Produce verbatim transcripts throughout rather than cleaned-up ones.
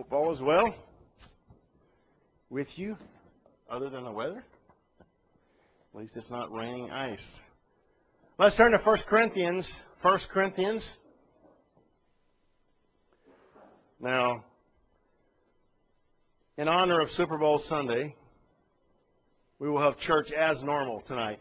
Hope all is well with you, other than the weather. At least it's not raining ice. Let's turn to First Corinthians. First Corinthians. Now, in honor of Super Bowl Sunday, we will have church as normal tonight.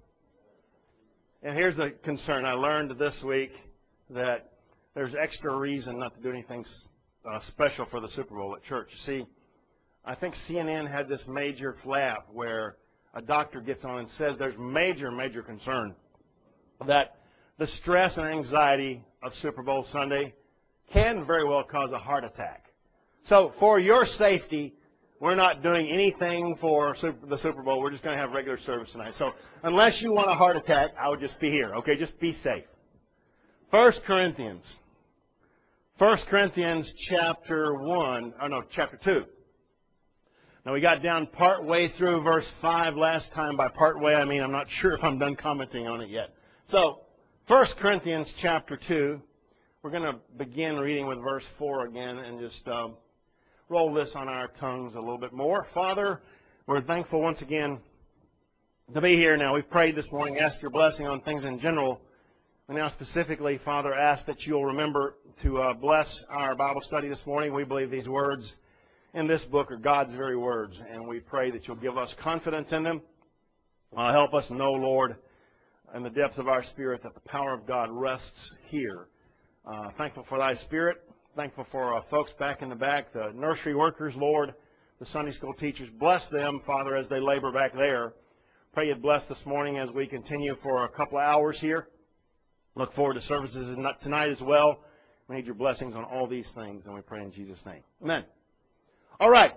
And here's the concern. I learned this week that there's extra reason not to do anything uh, special for the Super Bowl at church. See, I think C N N had this major flap where a doctor gets on and says there's major, major concern that the stress and anxiety of Super Bowl Sunday can very well cause a heart attack. So for your safety, we're not doing anything for super, the Super Bowl. We're just going to have regular service tonight. So unless you want a heart attack, I would just be here. Okay, just be safe. First Corinthians. First Corinthians chapter one. Oh, no, chapter two. Now, we got down part way through verse five last time. By part way, I mean I'm not sure if I'm done commenting on it yet. So, First Corinthians chapter two. We're going to begin reading with verse four again and just um, roll this on our tongues a little bit more. Father, we're thankful once again to be here now. We've prayed this morning, asked your blessing on things in general. And now specifically, Father, ask that you'll remember to uh, bless our Bible study this morning. We believe these words in this book are God's very words, and we pray that you'll give us confidence in them. Uh, help us know, Lord, in the depths of our spirit that the power of God rests here. Uh, thankful for thy spirit. Thankful for uh, folks back in the back, the nursery workers, Lord, the Sunday school teachers. Bless them, Father, as they labor back there. Pray you'd bless this morning as we continue for a couple of hours here. Look forward to services tonight as well. We need your blessings on all these things, and we pray in Jesus' name. Amen. All right.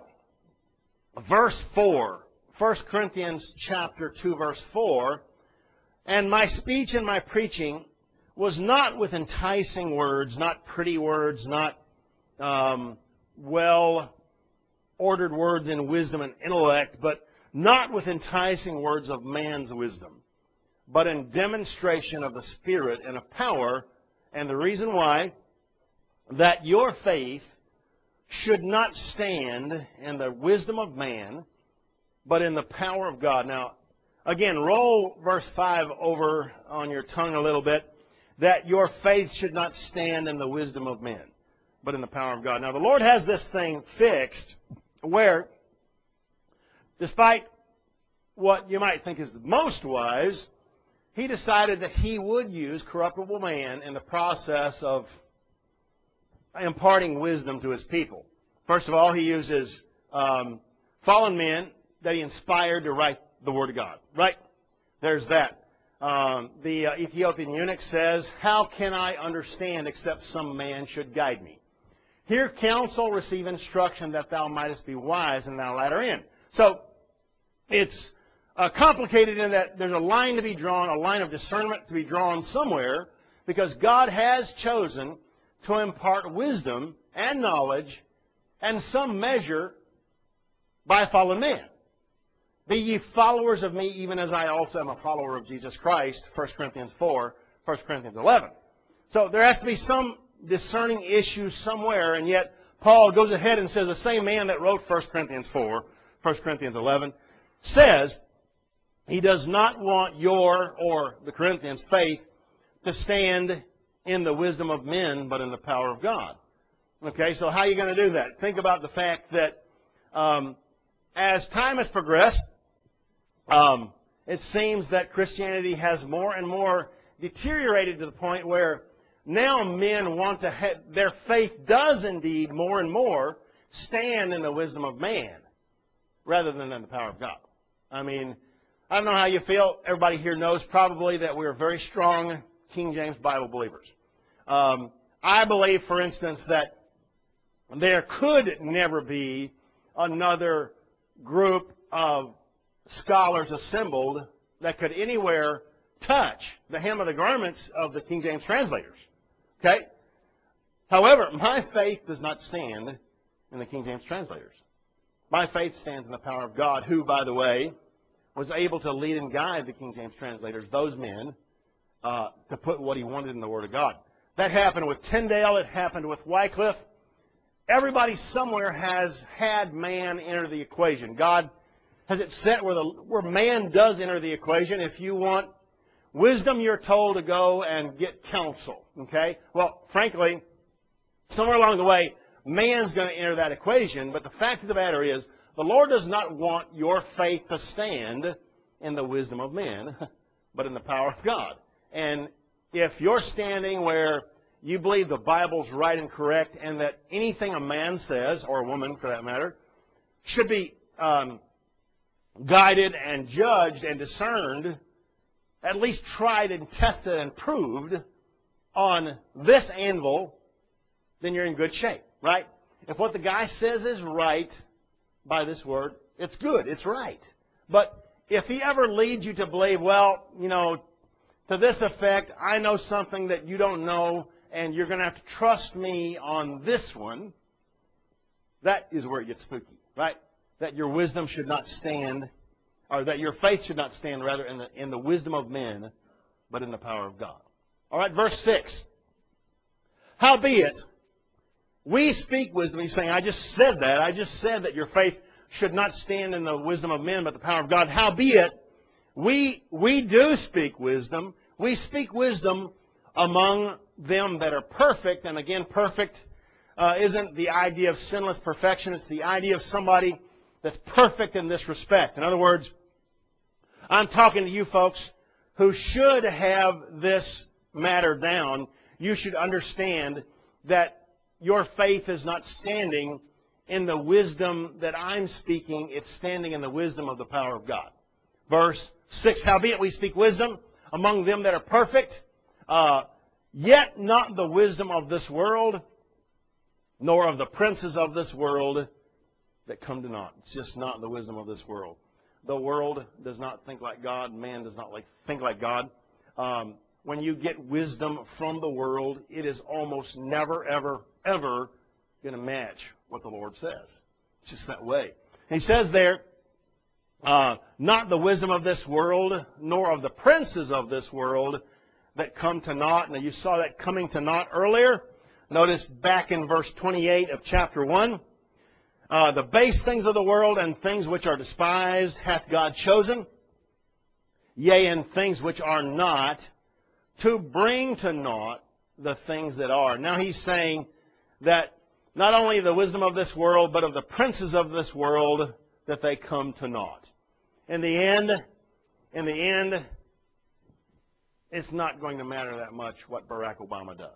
Verse four. First Corinthians chapter two, verse four. And my speech and my preaching was not with enticing words, not pretty words, not um, well-ordered words in wisdom and intellect, but not with enticing words of man's wisdom, but in demonstration of the Spirit and of power. And the reason why, that your faith should not stand in the wisdom of man, but in the power of God. Now, again, roll verse five over on your tongue a little bit. That your faith should not stand in the wisdom of men, but in the power of God. Now, the Lord has this thing fixed where, despite what you might think is the most wise, He decided that He would use corruptible man in the process of imparting wisdom to His people. First of all, He uses um, fallen men that He inspired to write the Word of God. Right? There's that. Um, the uh, Ethiopian eunuch says, how can I understand except some man should guide me? Hear counsel, receive instruction, that thou mightest be wise and thou latter in. So, it's uh, complicated in that there's a line to be drawn, a line of discernment to be drawn somewhere, because God has chosen to impart wisdom and knowledge and some measure by fallen man. Be ye followers of me, even as I also am a follower of Jesus Christ, First Corinthians four, First Corinthians eleven. So there has to be some discerning issue somewhere, and yet Paul goes ahead and says the same man that wrote First Corinthians four, First Corinthians eleven, says he does not want your, or the Corinthians' faith, to stand in the wisdom of men, but in the power of God. Okay, so how are you going to do that? Think about the fact that um, as time has progressed, Um, it seems that Christianity has more and more deteriorated to the point where now men want to have, their faith does indeed more and more stand in the wisdom of man rather than in the power of God. I mean, I don't know how you feel. Everybody here knows probably that we're very strong King James Bible believers. Um, I believe, for instance, that there could never be another group of scholars assembled that could anywhere touch the hem of the garments of the King James translators. Okay? However, my faith does not stand in the King James translators. My faith stands in the power of God, who, by the way, was able to lead and guide the King James translators, those men, uh, to put what He wanted in the Word of God. That happened with Tyndale. It happened with Wycliffe. everybody somewhere has had man enter the equation. God has it set where, the, where man does enter the equation. If you want wisdom, you're told to go and get counsel. Okay? Well, frankly, somewhere along the way, man's going to enter that equation. But the fact of the matter is, the Lord does not want your faith to stand in the wisdom of men, but in the power of God. And if you're standing where you believe the Bible's right and correct, and that anything a man says, or a woman for that matter, should be um, guided and judged and discerned, at least tried and tested and proved on this anvil, then you're in good shape, right? If what the guy says is right by this word, it's good, it's right. But if he ever leads you to believe, well, you know, to this effect, I know something that you don't know, and you're going to have to trust me on this one, that is where it gets spooky, right? That your wisdom should not stand, or that your faith should not stand, rather, in the, in the wisdom of men, but in the power of God. All right, verse six. Howbeit, we speak wisdom. He's saying, I just said that. I just said that your faith should not stand in the wisdom of men, but the power of God. Howbeit, we, we do speak wisdom. We speak wisdom among them that are perfect. And again, perfect uh, isn't the idea of sinless perfection. It's the idea of somebody that's perfect in this respect. In other words, I'm talking to you folks who should have this matter down. You should understand that your faith is not standing in the wisdom that I'm speaking. It's standing in the wisdom of the power of God. Verse six, howbeit we speak wisdom among them that are perfect, uh, yet not the wisdom of this world, nor of the princes of this world that come to naught. It's just not the wisdom of this world. The world does not think like God. Man does not like think like God. Um, when you get wisdom from the world, it is almost never, ever, ever going to match what the Lord says. It's just that way. He says there, uh, not the wisdom of this world, nor of the princes of this world that come to naught. Now you saw that coming to naught earlier. Notice back in verse twenty-eight of chapter one. Uh, the base things of the world and things which are despised hath God chosen, yea, and things which are not, to bring to naught the things that are. Now he's saying that not only the wisdom of this world, but of the princes of this world, that they come to naught. In the end, in the end, it's not going to matter that much what Barack Obama does.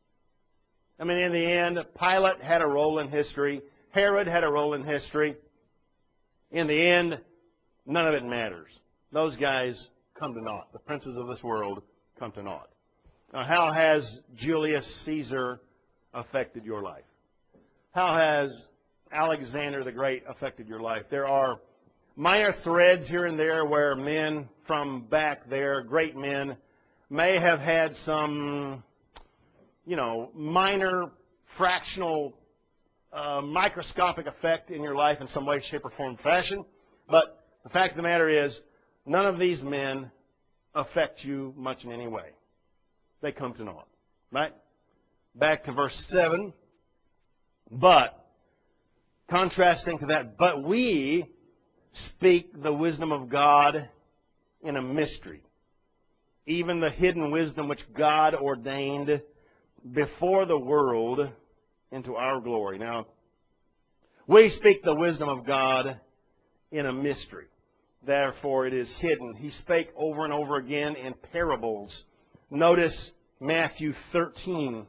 I mean, in the end, Pilate had a role in history. Herod had a role in history. In the end, none of it matters. Those guys come to naught. The princes of this world come to naught. Now, how has Julius Caesar affected your life? How has Alexander the Great affected your life? There are minor threads here and there where men from back there, great men, may have had some, you know, minor fractional Uh, microscopic effect in your life in some way, shape, or form, fashion. But the fact of the matter is, none of these men affect you much in any way. They come to naught. Right? Back to verse seven. But, contrasting to that, but we speak the wisdom of God in a mystery, even the hidden wisdom which God ordained before the world into our glory. Now, we speak the wisdom of God in a mystery. Therefore, it is hidden. He spake over and over again in parables. Notice Matthew thirteen.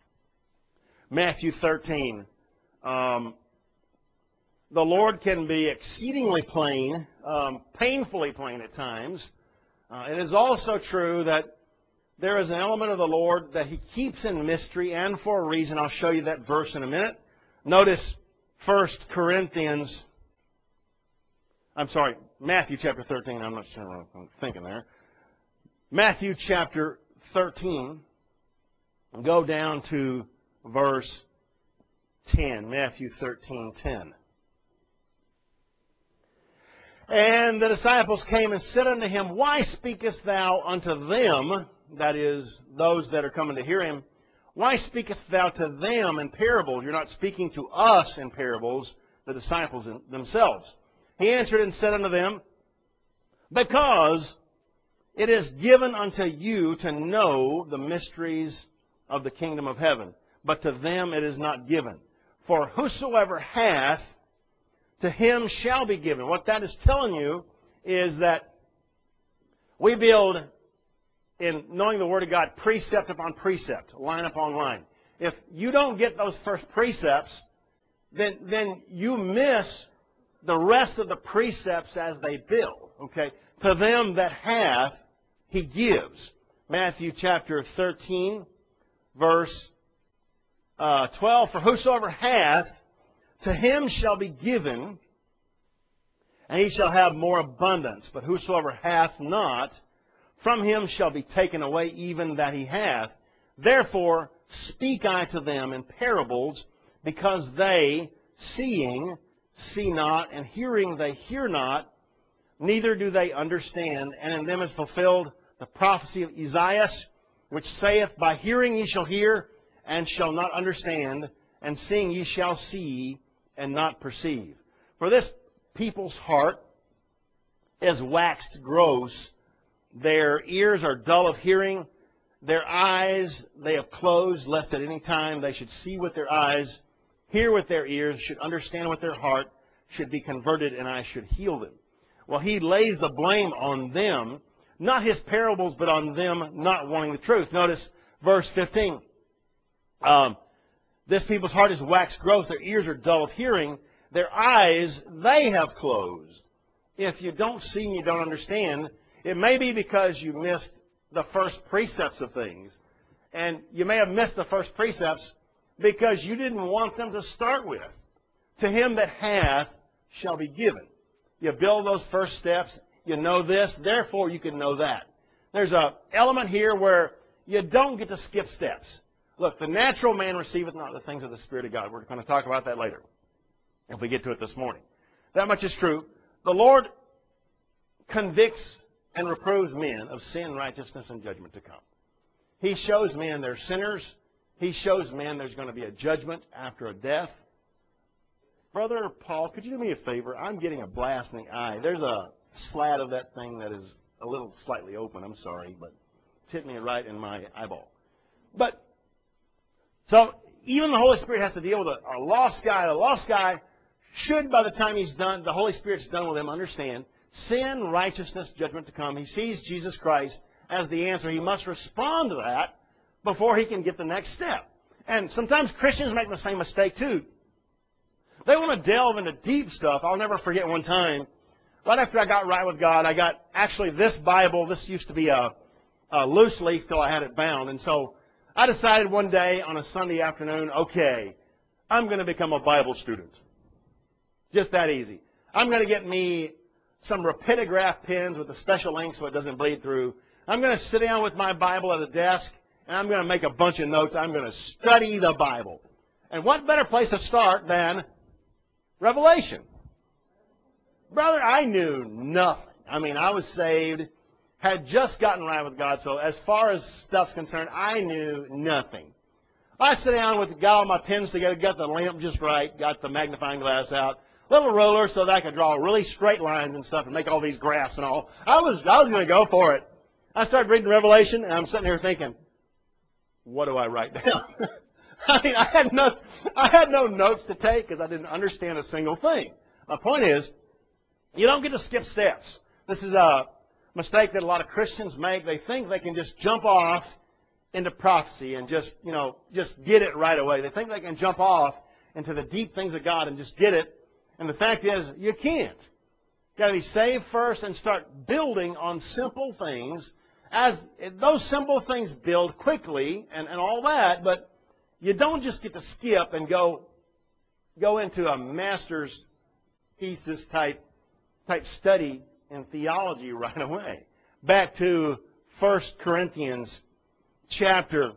Matthew thirteen. Um, the Lord can be exceedingly plain, um, painfully plain at times. Uh, it is also true that there is an element of the Lord that He keeps in mystery, and for a reason. I'll show you that verse in a minute. Notice First Corinthians, I'm sorry, Matthew chapter thirteen. I'm not sure what I'm thinking there. Matthew chapter thirteen. Go down to verse ten. Matthew thirteen, ten. And the disciples came and said unto Him, Why speakest thou unto them, that is, those that are coming to hear Him, Why speakest thou to them in parables? You're not speaking to us in parables, the disciples themselves. He answered and said unto them, Because it is given unto you to know the mysteries of the kingdom of heaven, but to them it is not given. For whosoever hath, to him shall be given. What that is telling you is that we build, in knowing the Word of God, precept upon precept, line upon line. If you don't get those first precepts, then, then you miss the rest of the precepts as they build. Okay? To them that hath, he gives. Matthew chapter thirteen, verse uh, twelve. For whosoever hath, to him shall be given, and he shall have more abundance. But whosoever hath not, from him shall be taken away even that he hath. Therefore speak I to them in parables, because they, seeing, see not, and hearing they hear not, neither do they understand. And in them is fulfilled the prophecy of Isaiah, which saith, By hearing ye shall hear, and shall not understand, and seeing ye shall see, and not perceive. For this people's heart is waxed gross. Their ears are dull of hearing. Their eyes they have closed, lest at any time they should see with their eyes, hear with their ears, should understand with their heart, should be converted, and I should heal them. Well, he lays the blame on them, not his parables, but on them not wanting the truth. Notice verse fifteen. Um, this people's heart is waxed gross. Their ears are dull of hearing. Their eyes they have closed. If you don't see and you don't understand, it may be because you missed the first precepts of things. And you may have missed the first precepts because you didn't want them to start with. To him that hath shall be given. You build those first steps. You know this, therefore you can know that. There's an element here where you don't get to skip steps. Look, the natural man receiveth not the things of the Spirit of God. We're going to talk about that later, if we get to it this morning. That much is true. The Lord convicts and reproves men of sin, righteousness, and judgment to come. He shows men they're sinners. He shows men there's going to be a judgment after a death. Brother Paul, could you do me a favor? I'm getting a blast in the eye. There's a slat of that thing that is a little slightly open. I'm sorry, but it's hit me right in my eyeball. But, so, even the Holy Spirit has to deal with a, a lost guy. The lost guy should, by the time he's done, the Holy Spirit's done with him, understand sin, righteousness, judgment to come. He sees Jesus Christ as the answer. He must respond to that before he can get the next step. And sometimes Christians make the same mistake too. They want to delve into deep stuff. I'll never forget one time, right after I got right with God, I got actually this Bible. This used to be a, a loose leaf till I had it bound. And so I decided one day on a Sunday afternoon, okay, I'm going to become a Bible student. Just that easy. I'm going to get me some rapidograph pens with a special ink so it doesn't bleed through. I'm going to sit down with my Bible at a desk, and I'm going to make a bunch of notes. I'm going to study the Bible. And what better place to start than Revelation? Brother, I knew nothing. I mean, I was saved, had just gotten right with God, so as far as stuff's concerned, I knew nothing. I sat down with, got all my pens together, got the lamp just right, got the magnifying glass out, little roller so that I could draw really straight lines and stuff and make all these graphs and all. I was, I was going to go for it. I started reading Revelation, and I'm sitting here thinking, what do I write down? I mean, I had no, I had no notes to take because I didn't understand a single thing. My point is, you don't get to skip steps. This is a mistake that a lot of Christians make. They think they can just jump off into prophecy and just, you know, just get it right away. They think they can jump off into the deep things of God and just get it. And the fact is, you can't. You've got to be saved first and start building on simple things. As those simple things build quickly and, and all that, but you don't just get to skip and go go into a master's thesis type type study in theology right away. Back to First Corinthians chapter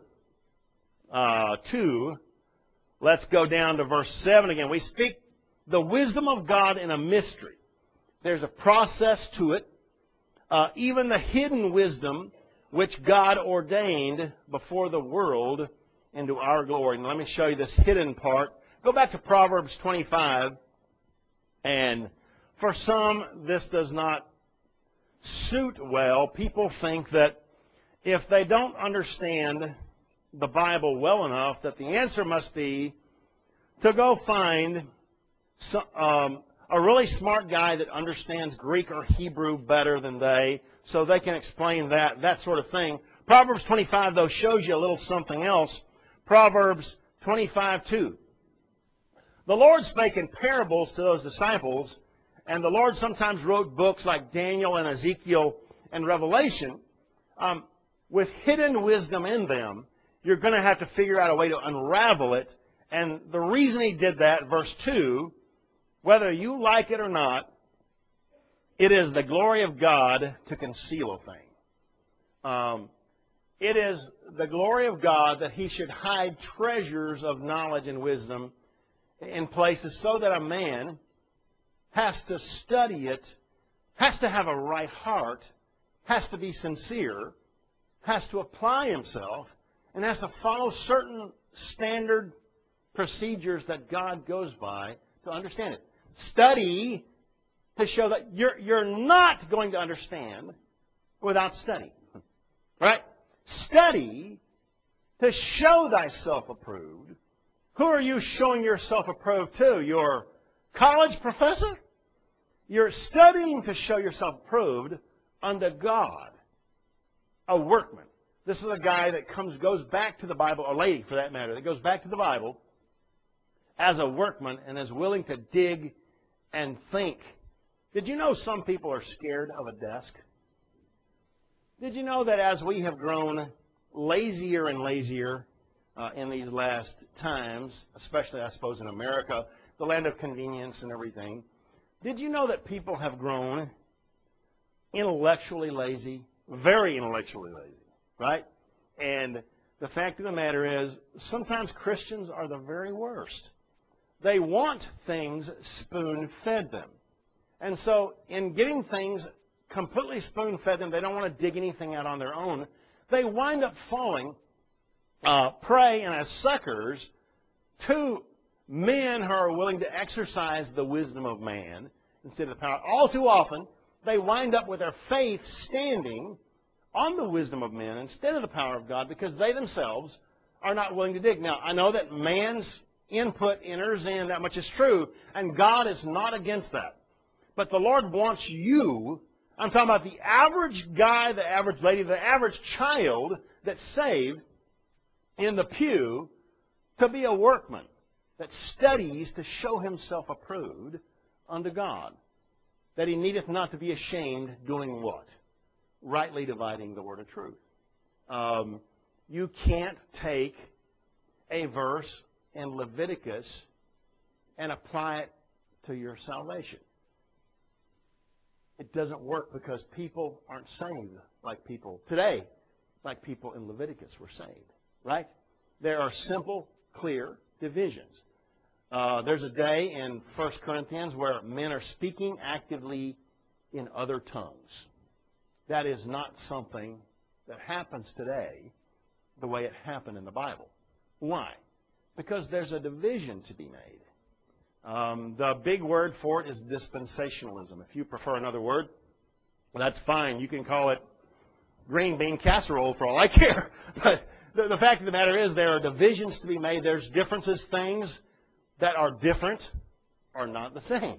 uh, two. Let's go down to verse seven again. We speak the wisdom of God in a mystery. There's a process to it. Uh, even the hidden wisdom which God ordained before the world into our glory. And let me show you this hidden part. Go back to Proverbs twenty-five. And for some, this does not suit well. People think that if they don't understand the Bible well enough, that the answer must be to go find some, um, a really smart guy that understands Greek or Hebrew better than they, so they can explain that, that sort of thing. Proverbs twenty-five, though, shows you a little something else. Proverbs twenty-five two. The Lord spake in parables to those disciples, and the Lord sometimes wrote books like Daniel and Ezekiel and Revelation um, with hidden wisdom in them. You're going to have to figure out a way to unravel it. And the reason he did that, verse two, whether you like it or not, it is the glory of God to conceal a thing. Um, it is the glory of God that he should hide treasures of knowledge and wisdom in places so that a man has to study it, has to have a right heart, has to be sincere, has to apply himself, and has to follow certain standard procedures that God goes by to understand it. Study to show that you're, you're not going to understand without study. Right? Study to show thyself approved. Who are you showing yourself approved to? Your college professor? You're studying to show yourself approved unto God, a workman. This is a guy that comes, goes back to the Bible, a lady for that matter, that goes back to the Bible as a workman and is willing to dig and think. Did you know some people are scared of a desk? Did you know that as we have grown lazier and lazier uh, in these last times, especially, I suppose, in America, the land of convenience and everything, did you know that people have grown intellectually lazy, very intellectually lazy, right? And the fact of the matter is, sometimes Christians are the very worst. They want things spoon-fed them. And so in getting things completely spoon-fed them, they don't want to dig anything out on their own. They wind up falling uh, prey and as suckers to men who are willing to exercise the wisdom of man instead of the power. All too often, they wind up with their faith standing on the wisdom of men instead of the power of God because they themselves are not willing to dig. Now, I know that man's input enters in, that much is true, and God is not against that. But the Lord wants you, I'm talking about the average guy, the average lady, the average child that's saved in the pew to be a workman that studies to show himself approved unto God, that he needeth not to be ashamed, doing what? Rightly dividing the word of truth. Um, you can't take a verse in Leviticus and apply it to your salvation. It doesn't work because people aren't saved like people today, like people in Leviticus were saved. Right? There are simple, clear divisions. Uh, there's a day in First Corinthians where men are speaking actively in other tongues. That is not something that happens today the way it happened in the Bible. Why? Because there's a division to be made. Um, the big word for it is dispensationalism. If you prefer another word, well, that's fine. You can call it green bean casserole for all I care. But the, the fact of the matter is there are divisions to be made. There's differences. Things that are different are not the same.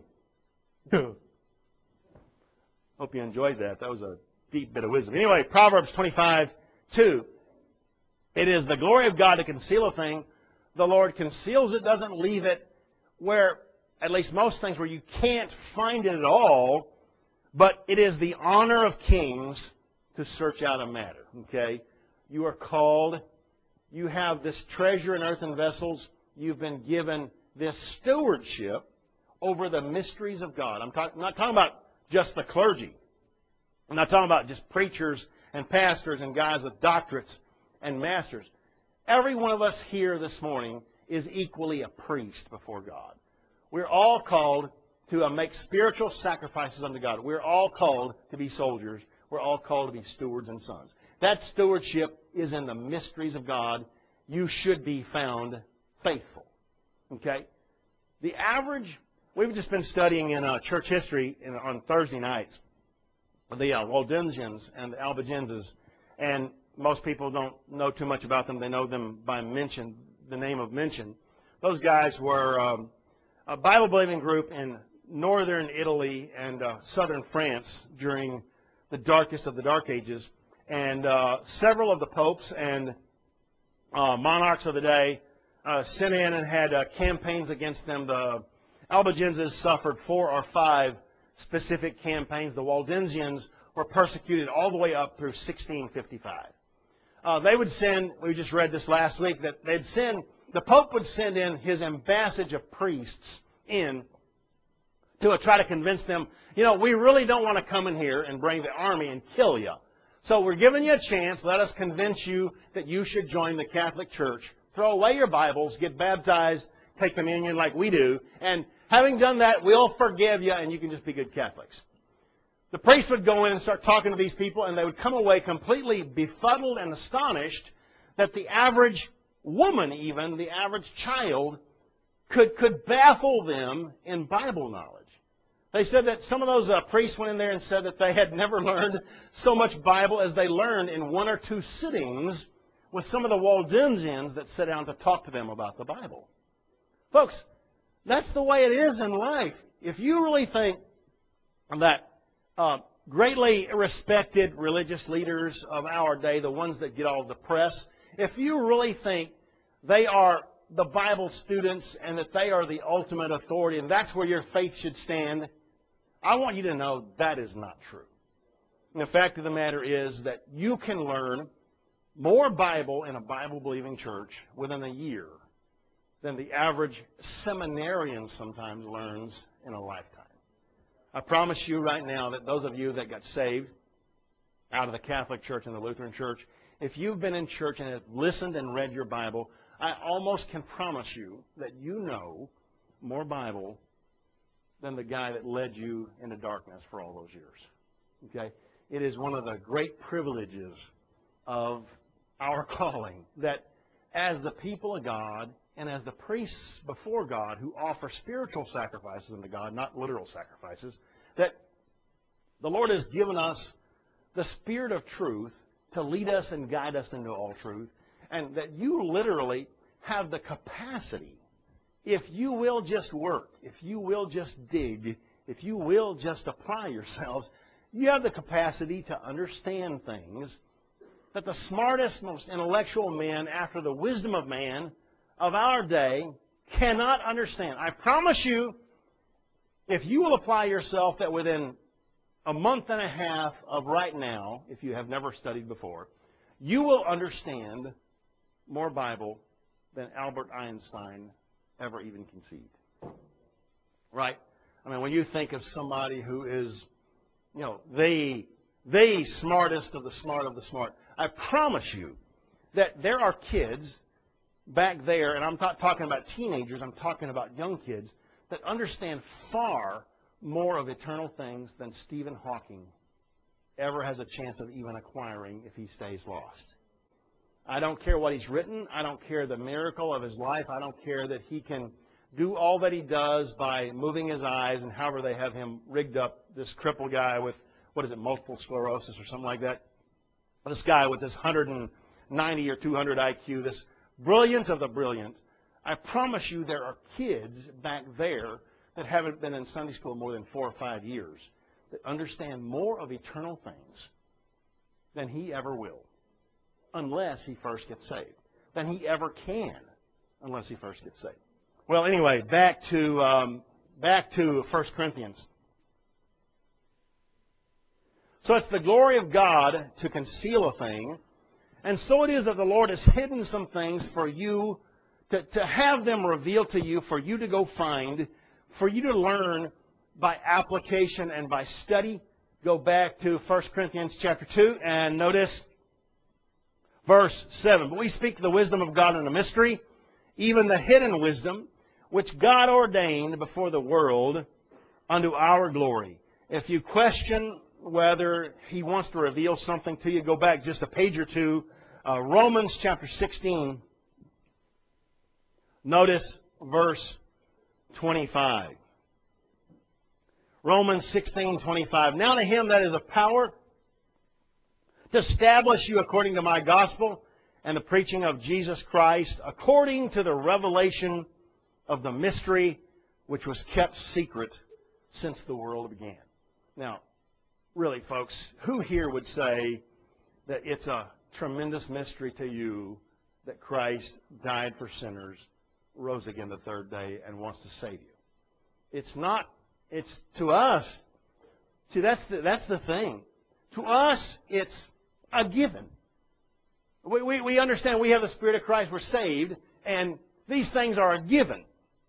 Hope you enjoyed that. That was a deep bit of wisdom. Anyway, Proverbs twenty-five two. It is the glory of God to conceal a thing. The Lord conceals it, doesn't leave it where, at least most things, where you can't find it at all. But it is the honor of kings to search out a matter. Okay? You are called. You have this treasure in earthen vessels. You've been given this stewardship over the mysteries of God. I'm, talk, I'm not talking about just the clergy. I'm not talking about just preachers and pastors and guys with doctorates and masters. Every one of us here this morning is equally a priest before God. We're all called to uh, make spiritual sacrifices unto God. We're all called to be soldiers. We're all called to be stewards and sons. That stewardship is in the mysteries of God, you should be found faithful. Okay? The average, we've just been studying in uh, church history in, on Thursday nights, the uh, Waldensians and the Albigenses, and most people don't know too much about them. They know them by mention, the name of mention. Those guys were um, a Bible-believing group in northern Italy and uh, southern France during the darkest of the Dark Ages. And uh, several of the popes and uh, monarchs of the day uh, sent in and had uh, campaigns against them. The Albigenses suffered four or five specific campaigns. The Waldensians were persecuted all the way up through sixteen fifty-five. Uh, they would send, we just read this last week, that they'd send, the Pope would send in his ambassage of priests in to uh, try to convince them, you know, we really don't want to come in here and bring the army and kill you. So we're giving you a chance. Let us convince you that you should join the Catholic Church. Throw away your Bibles, get baptized, take communion like we do, and having done that, we'll forgive you and you can just be good Catholics. The priests would go in and start talking to these people, and they would come away completely befuddled and astonished that the average woman, even, the average child, could, could baffle them in Bible knowledge. They said that some of those uh, priests went in there and said that they had never learned so much Bible as they learned in one or two sittings with some of the Waldensians that sat down to talk to them about the Bible. Folks, that's the way it is in life. If you really think that uh, greatly respected religious leaders of our day, the ones that get all the press, if you really think they are the Bible students and that they are the ultimate authority and that's where your faith should stand, I want you to know that is not true. And the fact of the matter is that you can learn more Bible in a Bible-believing church within a year than the average seminarian sometimes learns in a lifetime. I promise you right now that those of you that got saved out of the Catholic Church and the Lutheran Church, if you've been in church and have listened and read your Bible, I almost can promise you that you know more Bible than the guy that led you into darkness for all those years. Okay? It is one of the great privileges of our calling that as the people of God and as the priests before God who offer spiritual sacrifices unto God, not literal sacrifices, that the Lord has given us the Spirit of truth to lead us and guide us into all truth, and that you literally have the capacity, if you will just work, if you will just dig, if you will just apply yourselves, you have the capacity to understand things that the smartest, most intellectual men, after the wisdom of man of our day, cannot understand. I promise you, if you will apply yourself, that within a month and a half of right now, if you have never studied before, you will understand more Bible than Albert Einstein ever even conceived. Right? I mean, when you think of somebody who is, you know, the, the smartest of the smart of the smart, I promise you that there are kids back there, and I'm not talking about teenagers, I'm talking about young kids, that understand far more of eternal things than Stephen Hawking ever has a chance of even acquiring if he stays lost. I don't care what he's written. I don't care the miracle of his life. I don't care that he can do all that he does by moving his eyes and however they have him rigged up, this crippled guy with, what is it, multiple sclerosis or something like that. This guy with this one hundred ninety or two hundred I Q, this brilliant of the brilliant. I promise you there are kids back there that haven't been in Sunday school more than four or five years that understand more of eternal things than he ever will, unless he first gets saved, than he ever can, unless he first gets saved. Well, anyway, back to um, back to First Corinthians. So it's the glory of God to conceal a thing, and so it is that the Lord has hidden some things for you, to, to have them revealed to you, for you to go find, for you to learn by application and by study. Go back to First Corinthians chapter two and notice verse seven. But we speak the wisdom of God in a mystery, even the hidden wisdom, which God ordained before the world unto our glory. If you question whether He wants to reveal something to you, go back just a page or two. Uh, Romans chapter sixteen, Notice verse twenty-five. Romans sixteen twenty-five. Now to him that is of power to establish you according to my gospel and the preaching of Jesus Christ, according to the revelation of the mystery which was kept secret since the world began. Now, really, folks, who here would say that it's a tremendous mystery to you that Christ died for sinners, rose again the third day, and wants to save you? It's not, it's to us. See, that's the, that's the thing. To us, it's a given. We, we, we understand we have the Spirit of Christ, we're saved, and these things are a given.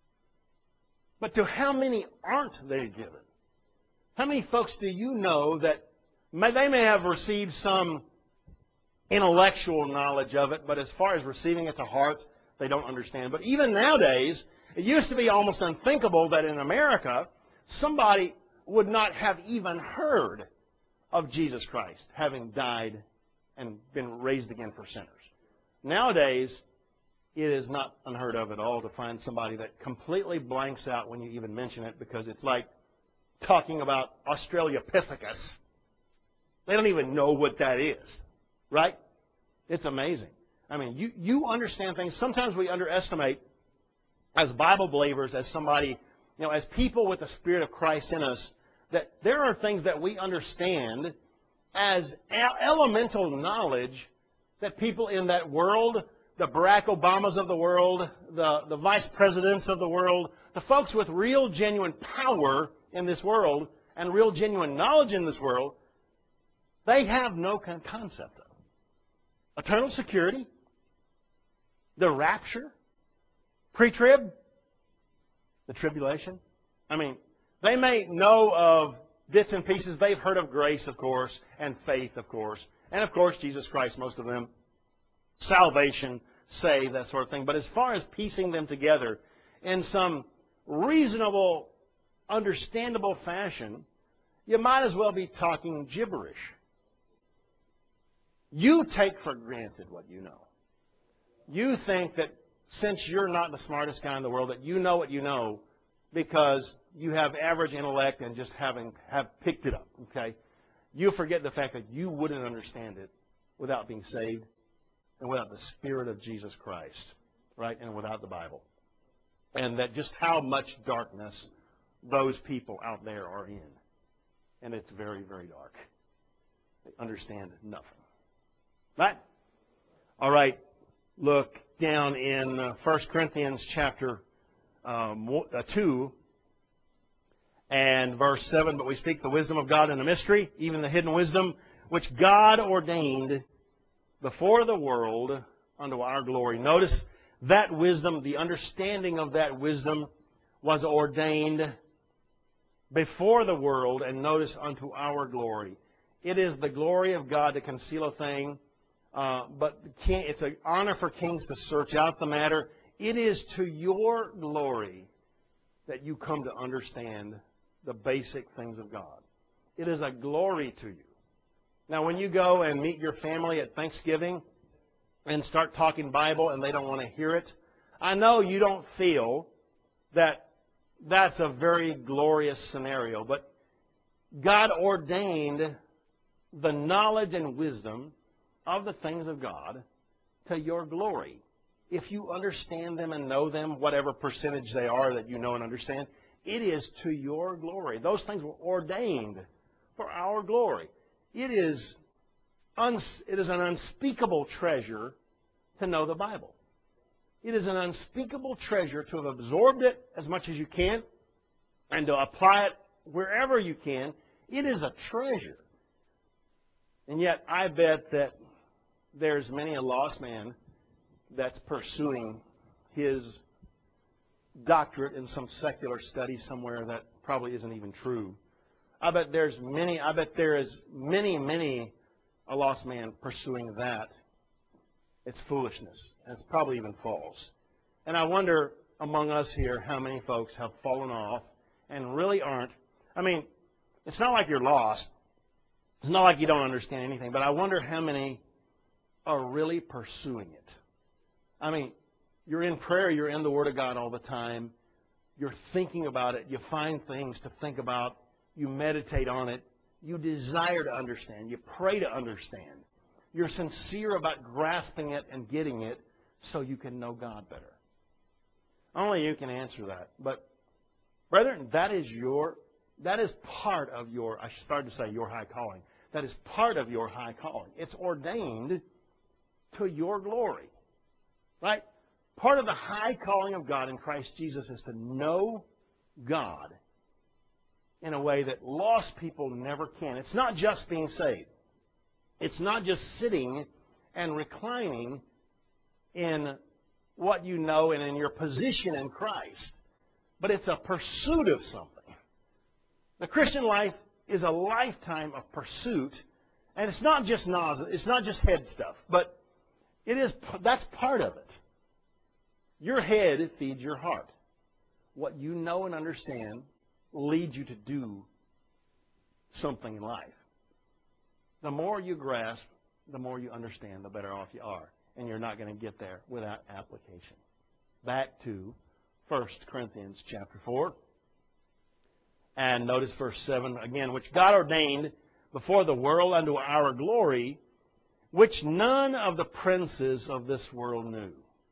But to how many aren't they given? How many folks do you know that may, they may have received some intellectual knowledge of it, but as far as receiving it to heart, they don't understand. But even nowadays, it used to be almost unthinkable that in America, somebody would not have even heard of Jesus Christ having died and been raised again for sinners. Nowadays, it is not unheard of at all to find somebody that completely blanks out when you even mention it, because it's like talking about Australopithecus. They don't even know what that is, right? It's amazing. I mean, you, you understand things. Sometimes we underestimate, as Bible believers, as somebody, you know, as people with the Spirit of Christ in us, that there are things that we understand as elemental knowledge that people in that world, the Barack Obamas of the world, the, the vice presidents of the world, the folks with real genuine power in this world and real genuine knowledge in this world, they have no concept of. Eternal security, the rapture, pre-trib, the tribulation. I mean, they may know of bits and pieces. They've heard of grace, of course, and faith, of course. And, of course, Jesus Christ, most of them. Salvation, save, that sort of thing. But as far as piecing them together in some reasonable, understandable fashion, you might as well be talking gibberish. You take for granted what you know. You think that since you're not the smartest guy in the world, that you know what you know because you have average intellect and just having have picked it up, okay? You forget the fact that you wouldn't understand it without being saved and without the Spirit of Jesus Christ, right? And without the Bible. And that just how much darkness those people out there are in. And it's very, very dark. They understand nothing. Right? All right. Look down in uh, First Corinthians chapter um, two and verse seven. But we speak the wisdom of God in the mystery, even the hidden wisdom, which God ordained before the world unto our glory. Notice that wisdom, the understanding of that wisdom was ordained before the world, and notice unto our glory. It is the glory of God to conceal a thing, uh, but it's an honor for kings to search out the matter. It is to your glory that you come to understand the basic things of God. It is a glory to you. Now, when you go and meet your family at Thanksgiving and start talking Bible and they don't want to hear it, I know you don't feel that that's a very glorious scenario, but God ordained the knowledge and wisdom of the things of God to your glory. If you understand them and know them, whatever percentage they are that you know and understand, it is to your glory. Those things were ordained for our glory. It is, uns- it is an unspeakable treasure to know the Bible. It is an unspeakable treasure to have absorbed it as much as you can and to apply it wherever you can. It is a treasure. And yet, I bet that there's many a lost man that's pursuing his doctorate in some secular study somewhere that probably isn't even true. I bet there's many, I bet there is many, many a lost man pursuing that. It's foolishness. And it's probably even false. And I wonder among us here how many folks have fallen off and really aren't. I mean, it's not like you're lost. It's not like you don't understand anything. But I wonder how many are really pursuing it. I mean, You're in prayer. You're in the Word of God all the time. You're thinking about it. You find things to think about. You meditate on it. You desire to understand. You pray to understand. You're sincere about grasping it and getting it so you can know God better. Only you can answer that. But, brethren, that is your, that is part of your, I started to say your high calling. That is part of your high calling. It's ordained to your glory. Right? Part of the high calling of God in Christ Jesus is to know God in a way that lost people never can. It's not just being saved. It's not just sitting and reclining in what you know and in your position in Christ, but it's a pursuit of something. The Christian life is a lifetime of pursuit, and it's not just nozzle, it's not just head stuff, but it is that's part of it. Your head feeds your heart. What you know and understand leads you to do something in life. The more you grasp, the more you understand, the better off you are. And you're not going to get there without application. Back to First Corinthians chapter four. And notice verse seven again, which God ordained before the world unto our glory, which none of the princes of this world knew.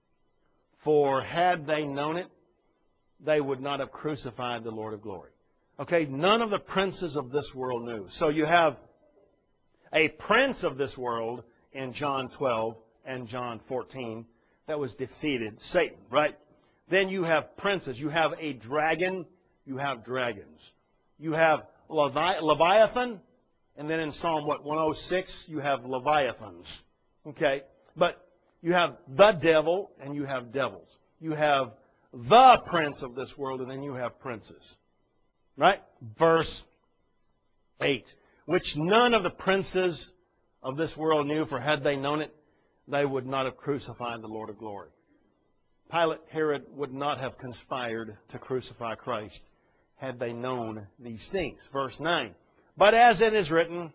For had they known it, they would not have crucified the Lord of glory. Okay, none of the princes of this world knew. So you have a prince of this world in John twelve and John fourteen that was defeated, Satan, right? Then you have princes. You have a dragon. You have dragons. You have Levi- Leviathan. And then in Psalm, what, one oh six, you have Leviathans. Okay? But you have the devil and you have devils. You have the prince of this world and then you have princes. Right? Verse eight. Which none of the princes of this world knew, for had they known it, they would not have crucified the Lord of glory. Pilate, Herod would not have conspired to crucify Christ had they known these things. Verse nine. But as it is written,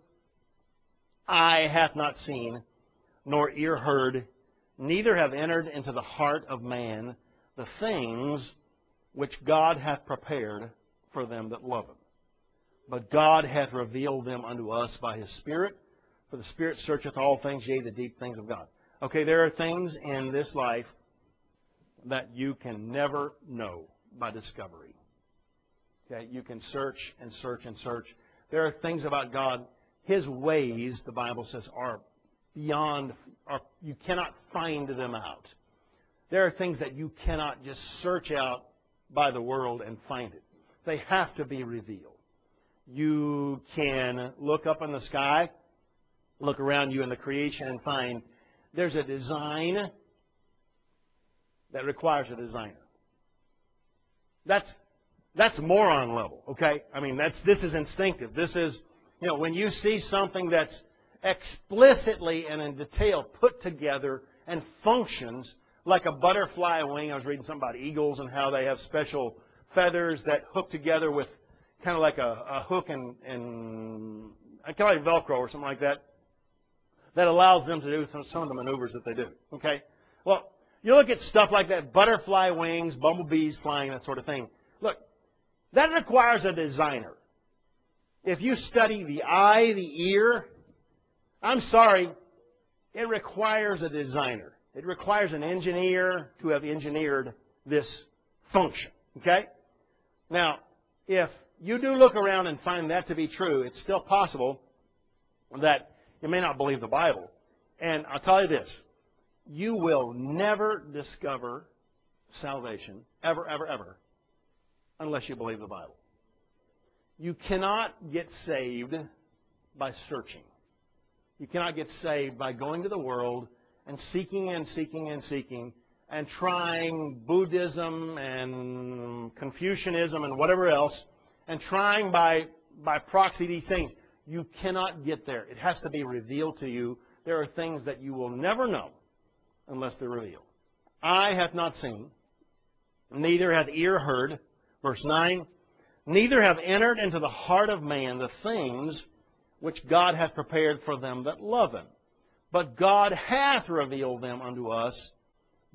eye hath not seen, nor ear heard, neither have entered into the heart of man the things which God hath prepared for them that love Him. But God hath revealed them unto us by His Spirit, for the Spirit searcheth all things, yea, the deep things of God. Okay, there are things in this life that you can never know by discovery. Okay, you can search and search and search. There are things about God, His ways, the Bible says, are beyond, are, you cannot find them out. There are things that you cannot just search out by the world and find it. They have to be revealed. You can look up in the sky, look around you in the creation and find there's a design that requires a designer. That's that's moron level, okay? I mean, that's this is instinctive. This is, you know, when you see something that's explicitly and in detail put together and functions like a butterfly wing. I was reading something about eagles and how they have special feathers that hook together with kind of like a, a hook and, and kind of like Velcro or something like that, that allows them to do some, some of the maneuvers that they do. Okay? Well, you look at stuff like that, butterfly wings, bumblebees flying, that sort of thing. Look, that requires a designer. If you study the eye, the ear, I'm sorry, it requires a designer. It requires an engineer to have engineered this function. Okay? Now, if you do look around and find that to be true, it's still possible that you may not believe the Bible. And I'll tell you this, you will never discover salvation, ever, ever, ever, unless you believe the Bible. You cannot get saved by searching. You cannot get saved by going to the world and seeking and seeking and seeking and trying Buddhism and Confucianism and whatever else and trying by, by proxy these things. You cannot get there. It has to be revealed to you. There are things that you will never know unless they're revealed. Eye hath not seen, neither hath ear heard. Verse nine, neither have entered into the heart of man the things which God hath prepared for them that love Him. But God hath revealed them unto us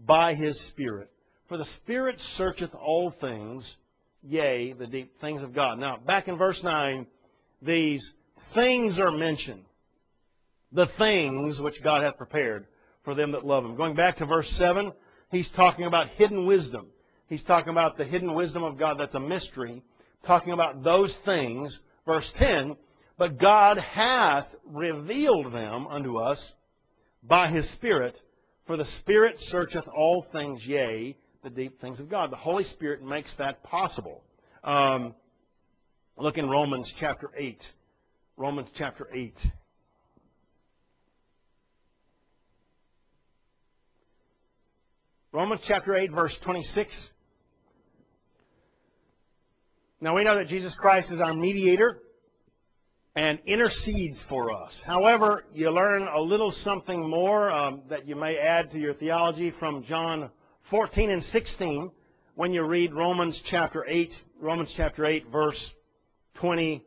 by His Spirit. For the Spirit searcheth all things, yea, the deep things of God. Now, back in verse nine, these things are mentioned. The things which God hath prepared for them that love Him. Going back to verse seven, He's talking about hidden wisdom. He's talking about the hidden wisdom of God. That's a mystery. Talking about those things. Verse ten, but God hath revealed them unto us by His Spirit. For the Spirit searcheth all things, yea, the deep things of God. The Holy Spirit makes that possible. Um, look in Romans chapter eight. Romans chapter eight. Romans chapter eight, verse twenty-six. Now we know that Jesus Christ is our mediator and intercedes for us. However, you learn a little something more um, that you may add to your theology from John fourteen and sixteen when you read Romans chapter eight, Romans chapter eight, verse twenty-six.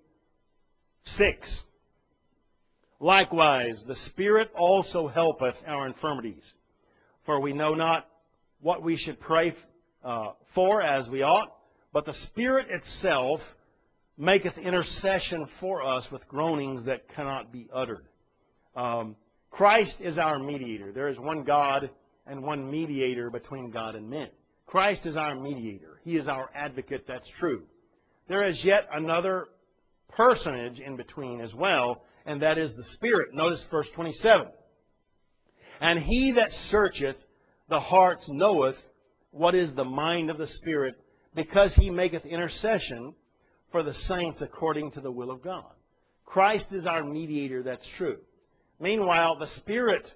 Likewise, the Spirit also helpeth our infirmities, for we know not what we should pray uh, for as we ought, but the Spirit itself maketh intercession for us with groanings that cannot be uttered. Um, Christ is our mediator. There is one God and one mediator between God and men. Christ is our mediator. He is our advocate. That's true. There is yet another personage in between as well, and that is the Spirit. Notice verse twenty-seven. And He that searcheth the hearts knoweth what is the mind of the Spirit, because He maketh intercession for the saints according to the will of God. Christ is our mediator, that's true. Meanwhile, the Spirit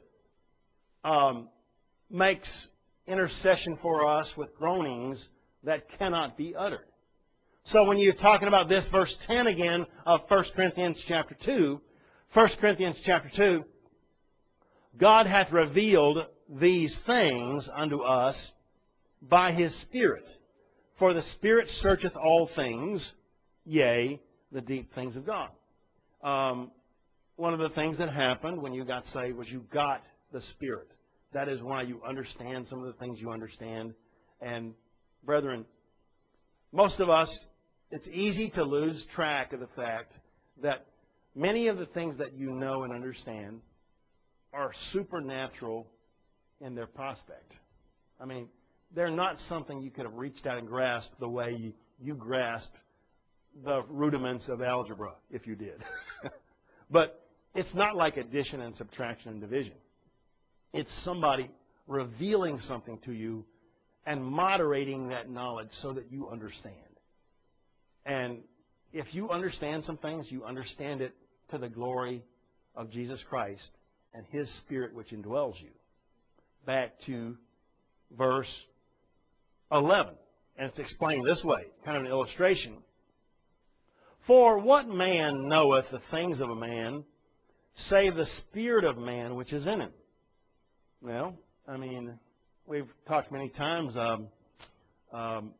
um, makes intercession for us with groanings that cannot be uttered. So when you're talking about this, verse ten again of First Corinthians chapter two, First Corinthians chapter two, God hath revealed these things unto us by His Spirit. For the Spirit searcheth all things, yea, the deep things of God. Um, one of the things that happened when you got saved was you got the Spirit. That is why you understand some of the things you understand. And, brethren, most of us, it's easy to lose track of the fact that many of the things that you know and understand are supernatural in their prospect. I mean, they're not something you could have reached out and grasped the way you, you grasped the rudiments of algebra, if you did. But it's not like addition and subtraction and division. It's somebody revealing something to you and moderating that knowledge so that you understand. And if you understand some things, you understand it to the glory of Jesus Christ and His Spirit which indwells you. Back to verse eleven. And it's explained this way, kind of an illustration. For what man knoweth the things of a man, save the spirit of man which is in him? Well, I mean, we've talked many times, um, um,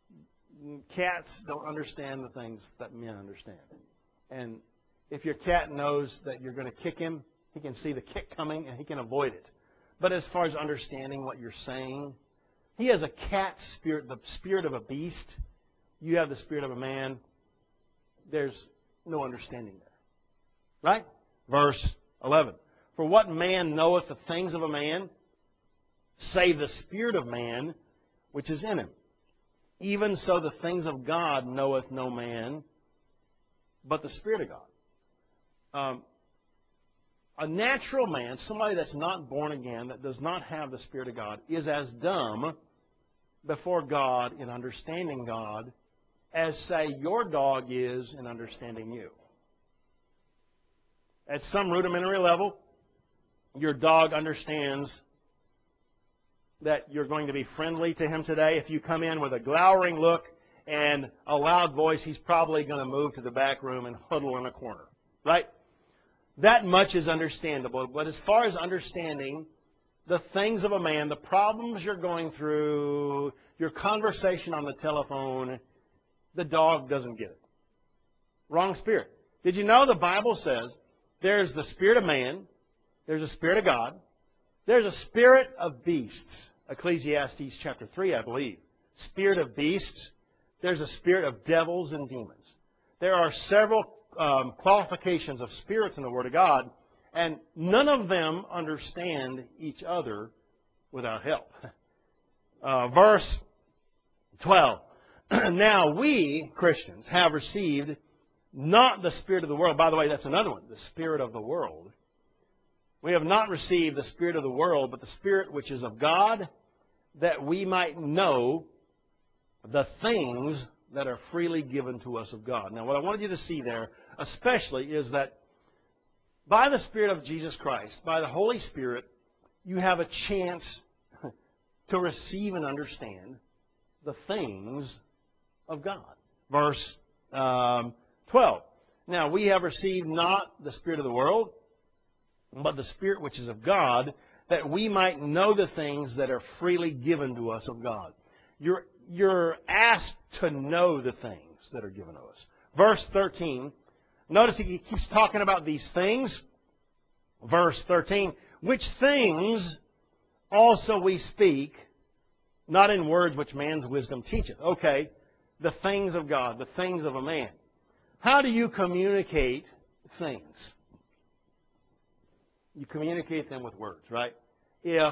cats don't understand the things that men understand. And if your cat knows that you're going to kick him, he can see the kick coming and he can avoid it. But as far as understanding what you're saying, he has a cat spirit, the spirit of a beast. You have the spirit of a man. There's no understanding there. Right? Verse eleven. For what man knoweth the things of a man, save the spirit of man which is in him? Even so the things of God knoweth no man, but the Spirit of God. Um, a natural man, somebody that's not born again, that does not have the Spirit of God, is as dumb before God in understanding God as, say, your dog is in understanding you. At some rudimentary level, your dog understands that you're going to be friendly to him today. If you come in with a glowering look and a loud voice, he's probably going to move to the back room and huddle in a corner. Right? That much is understandable. But as far as understanding the things of a man, the problems you're going through, your conversation on the telephone, the dog doesn't get it. Wrong spirit. Did you know the Bible says there's the spirit of man, there's a spirit of God, there's a spirit of beasts. Ecclesiastes chapter three, I believe. Spirit of beasts. There's a spirit of devils and demons. There are several um, qualifications of spirits in the Word of God, and none of them understand each other without help. Uh, verse twelve. Now we, Christians, have received not the spirit of the world. By the way, that's another one, the spirit of the world. We have not received the spirit of the world, but the Spirit which is of God, that we might know the things that are freely given to us of God. Now, what I wanted you to see there, especially, is that by the Spirit of Jesus Christ, by the Holy Spirit, you have a chance to receive and understand the things of God. Verse um, twelve. Now, we have received not the spirit of the world, but the Spirit which is of God, that we might know the things that are freely given to us of God. You're, you're asked to know the things that are given to us. Verse thirteen. Notice he keeps talking about these things. Verse thirteen. Which things also we speak, not in words which man's wisdom teacheth. Okay, the things of God, the things of a man. How do you communicate things? You communicate them with words, right? If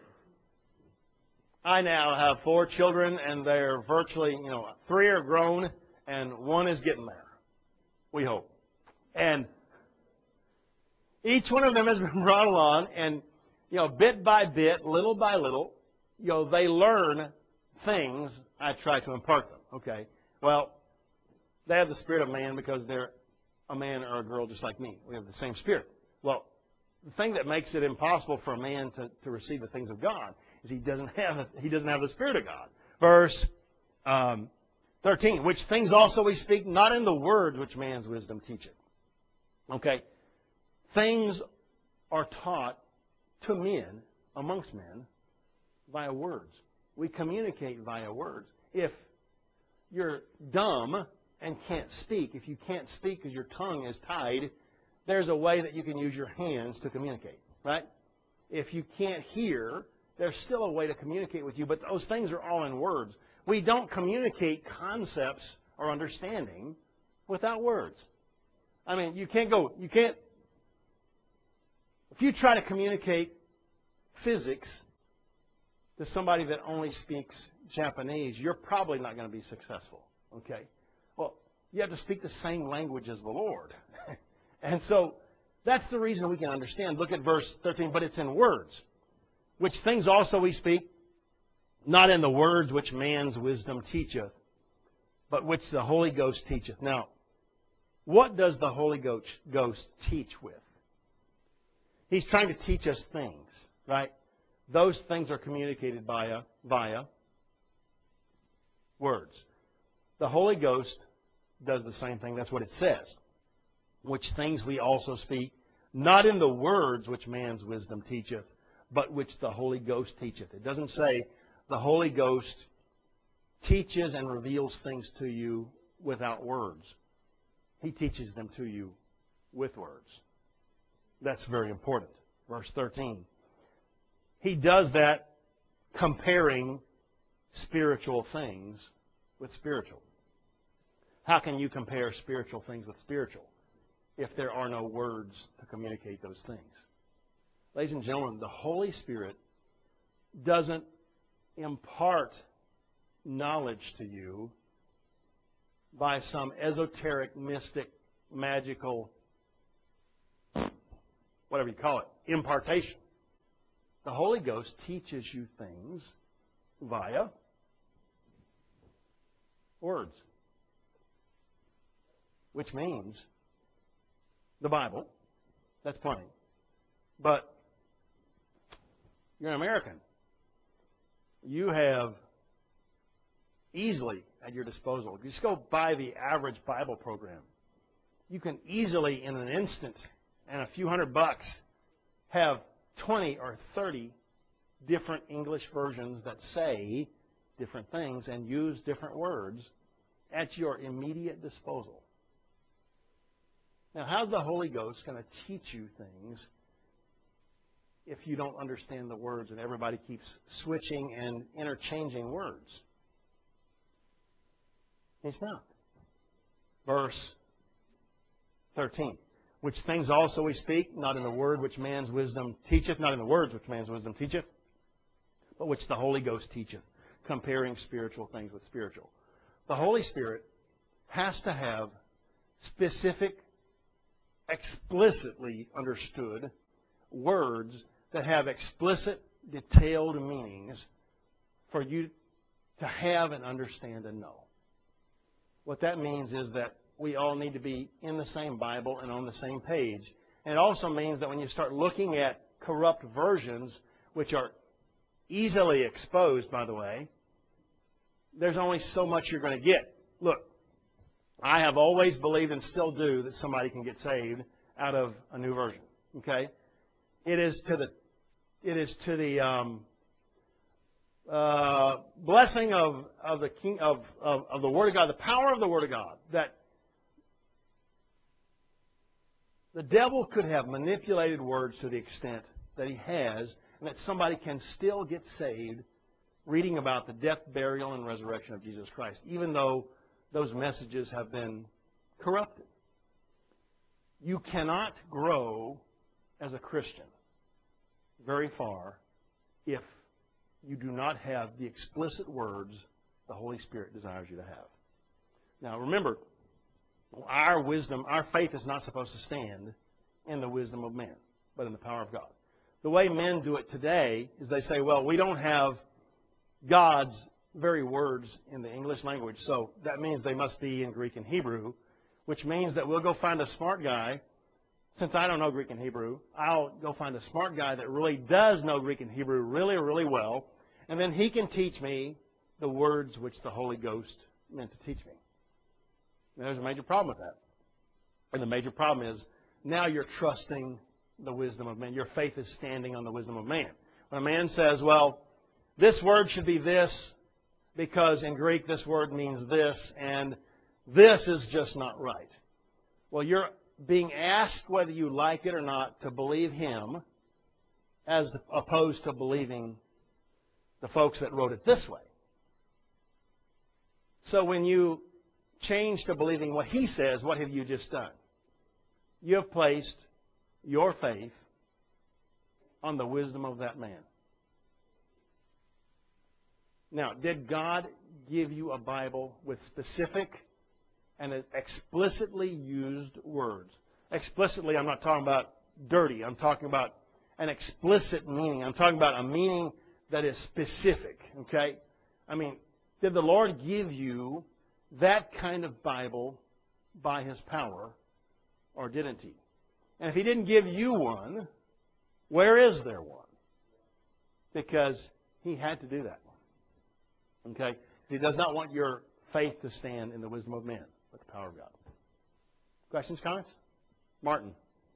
I now have four children and they're virtually, you know, three are grown and one is getting there, we hope. And each one of them has been brought along, and, you know, bit by bit, little by little, you know, they learn things I try to impart them. Okay, well, they have the spirit of man because they're a man or a girl just like me. We have the same spirit. Well, the thing that makes it impossible for a man to, to receive the things of God is he doesn't have he doesn't have the Spirit of God. Verse um, thirteen, which things also we speak, not in the words which man's wisdom teacheth. Okay, things are taught to men, amongst men, via words. We communicate via words. If you're dumb and can't speak, if you can't speak because your tongue is tied, there's a way that you can use your hands to communicate, right? If you can't hear, there's still a way to communicate with you, but those things are all in words. We don't communicate concepts or understanding without words. I mean, you can't go, you can't, if you try to communicate physics to somebody that only speaks Japanese, you're probably not going to be successful, okay? Well, you have to speak the same language as the Lord. And so that's the reason we can understand. Look at verse thirteen, but it's in words. Which things also we speak, not in the words which man's wisdom teacheth, but which the Holy Ghost teacheth. Now, what does the Holy Ghost teach with? He's trying to teach us things, right? Those things are communicated via, via words. The Holy Ghost does the same thing. That's what it says. Which things we also speak, not in the words which man's wisdom teacheth, but which the Holy Ghost teacheth. It doesn't say the Holy Ghost teaches and reveals things to you without words. He teaches them to you with words. That's very important. Verse thirteen. He does that comparing spiritual things with spiritual. How can you compare spiritual things with spiritual if there are no words to communicate those things? Ladies and gentlemen, the Holy Spirit doesn't impart knowledge to you by some esoteric, mystic, magical, whatever you call it, impartation. The Holy Ghost teaches you things via words, which means the Bible. That's plenty. But you're an American. You have easily at your disposal, just go buy the average Bible program. You can easily, in an instant and a few hundred bucks, have twenty or thirty different English versions that say different things and use different words at your immediate disposal. Now, how's the Holy Ghost going to teach you things if you don't understand the words and everybody keeps switching and interchanging words. He's not. Verse thirteen. Which things also we speak, not in the word which man's wisdom teacheth, not in the words which man's wisdom teacheth, but which the Holy Ghost teacheth, comparing spiritual things with spiritual. The Holy Spirit has to have specific, explicitly understood words that have explicit, detailed meanings for you to have and understand and know. What that means is that we all need to be in the same Bible and on the same page. And it also means that when you start looking at corrupt versions, which are easily exposed, by the way, there's only so much you're going to get. Look, I have always believed and still do that somebody can get saved out of a new version. Okay? It is to the, it is to the um, uh, blessing of, of the king of, of, of the Word of God, the power of the Word of God, that the devil could have manipulated words to the extent that he has, and that somebody can still get saved reading about the death, burial, and resurrection of Jesus Christ, even though those messages have been corrupted. You cannot grow as a Christian very far if you do not have the explicit words the Holy Spirit desires you to have. Now, remember, our wisdom, our faith is not supposed to stand in the wisdom of man, but in the power of God. The way men do it today is they say, well, we don't have God's very words in the English language, so that means they must be in Greek and Hebrew, which means that we'll go find a smart guy. Since I don't know Greek and Hebrew, I'll go find a smart guy that really does know Greek and Hebrew really, really well, and then he can teach me the words which the Holy Ghost meant to teach me. And there's a major problem with that. And the major problem is now you're trusting the wisdom of man. Your faith is standing on the wisdom of man. When a man says, well, this word should be this because in Greek this word means this, and this is just not right. Well, you're being asked whether you like it or not to believe him as opposed to believing the folks that wrote it this way. So when you change to believing what he says, what have you just done? You have placed your faith on the wisdom of that man. Now, did God give you a Bible with specific and explicitly used words? Explicitly, I'm not talking about dirty. I'm talking about an explicit meaning. I'm talking about a meaning that is specific. Okay? I mean, did the Lord give you that kind of Bible by His power, or didn't He? And if He didn't give you one, where is there one? Because He had to do that. Okay? He does not want your faith to stand in the wisdom of men, but the power of God. Questions, comments? Martin.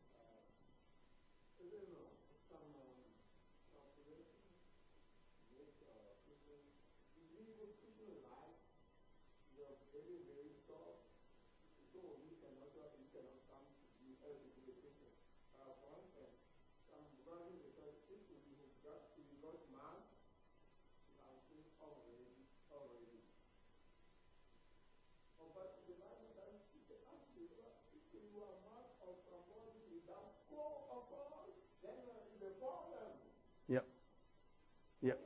Yep. Yep.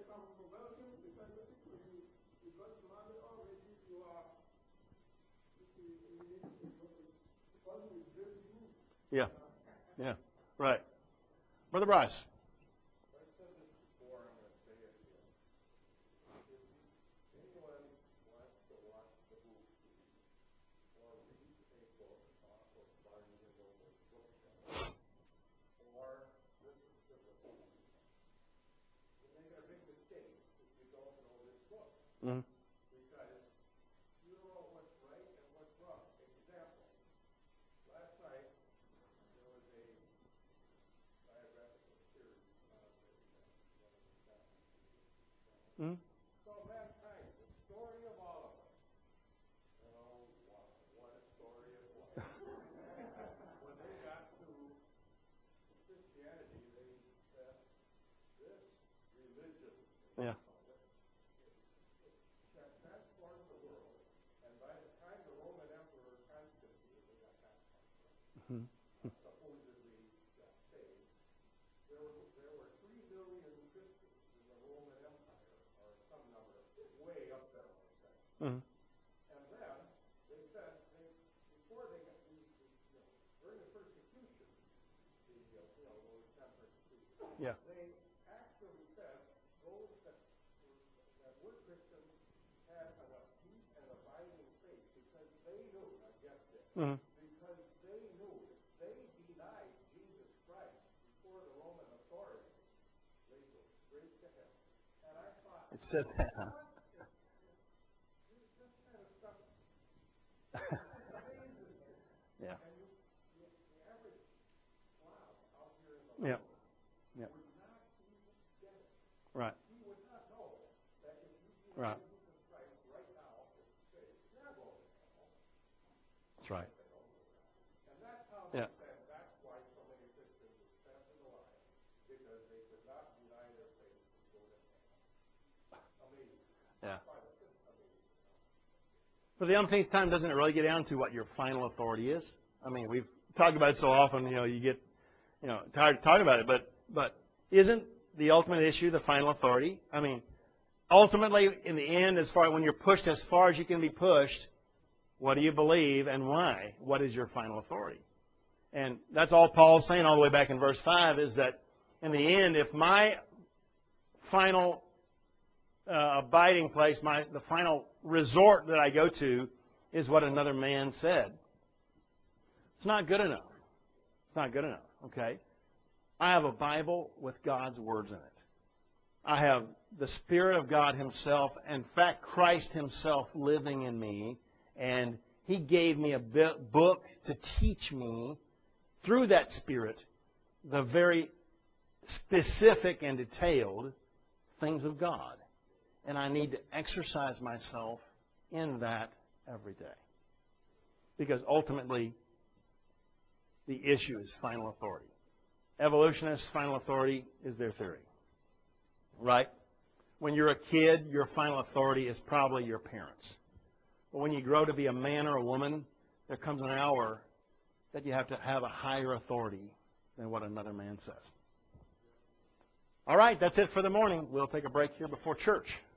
Yeah. Yeah. Right. Brother Bryce. Mm-hmm. Because you don't know what's right and what's wrong. Example, last night there was a biographical series on Mm-hmm. So last night, the story of all of us. Oh, wow, what a story it was. When they got to Christianity, they said, Yeah. that transformed the world, and by the time the Roman Emperor Constantine, they got that part right, Mm-hmm. supposedly got saved, there were, there were three million Christians in the Roman Empire, or some number, way up there on the set. Mm-hmm. And then they said, they, before they got, the, the, you know, during the persecution, the, uh, you know, those ten persecution, Yeah. they actually said those that were, that were Christians had a deep and abiding faith because they knew, I get this, Mm-hmm. because they knew if they denied Jesus Christ before the Roman authorities, they go straight to hell. And I thought, It said that, huh? what? It, it, this kind of stuff amazes me. Yeah. And you, the, the average clown out here in the Yeah. world Yeah. would not even get it. Right. He would not know that if you Right. deny Jesus Christ right now, it's saved. You're not going to hell. That's right. And that's how they Yeah. said that's why so many Christians were spent in the line, because they could not deny their faith and go to hell. Amazing. Yeah. By the fifth, amazing. For the umpteenth time, doesn't it really get down to what your final authority is? I mean, we've talked about it so often, you know, you get, you know, tired of talking about it, but, but isn't the ultimate issue the final authority? I mean, ultimately, in the end, as far when you're pushed as far as you can be pushed, what do you believe and why? What is your final authority? And that's all Paul's saying all the way back in verse five is that in the end, if my final uh, abiding place, my the final resort that I go to is what another man said, it's not good enough. It's not good enough, okay? I have a Bible with God's words in it. I have the Spirit of God Himself, in fact, Christ Himself living in me, and He gave me a book to teach me through that Spirit the very specific and detailed things of God. And I need to exercise myself in that every day. Because ultimately, the issue is final authority. Evolutionists' final authority is their theory. Right? When you're a kid, your final authority is probably your parents. But when you grow to be a man or a woman, there comes an hour that you have to have a higher authority than what another man says. All right, that's it for the morning. We'll take a break here before church.